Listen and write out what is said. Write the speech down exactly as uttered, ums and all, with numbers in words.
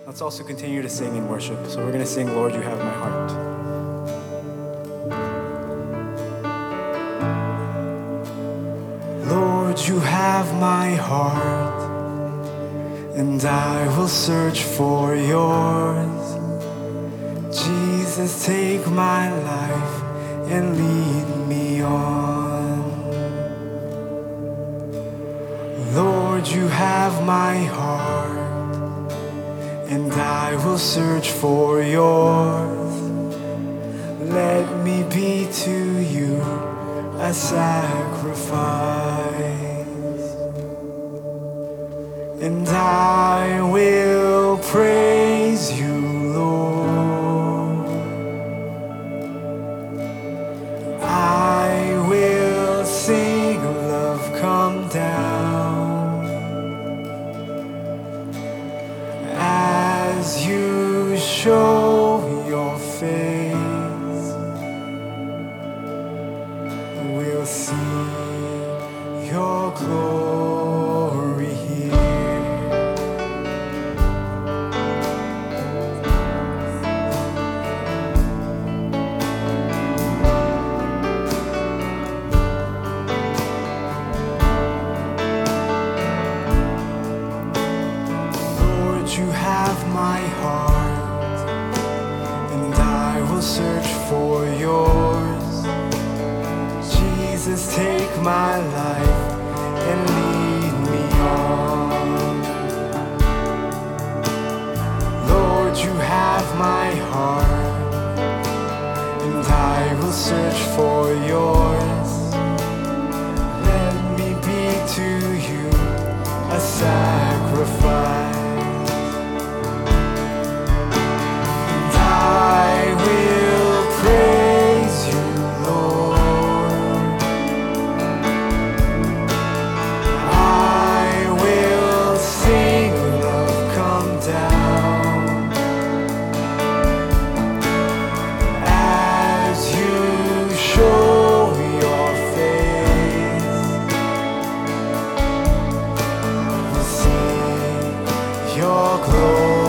Let's also continue to sing in worship. So we're going to sing, Lord, You Have My Heart. Lord, You have my heart, and I will search for yours. Jesus, take my life and lead me on. Lord, You have my heart, and I will search for yours. Let me be to you a sacrifice, and I will praise you, Lord. I will sing, love, come down, as you show your face. We'll see your glory here. Lord, You have my heart, and I will search for yours. Jesus, take my life and lead me on. Lord, You have my heart, and I will search for yours. Let me be to you a sacrifice, and I will praise you, Lord. I will sing, love, come down, as you show your face. We'll see your glory.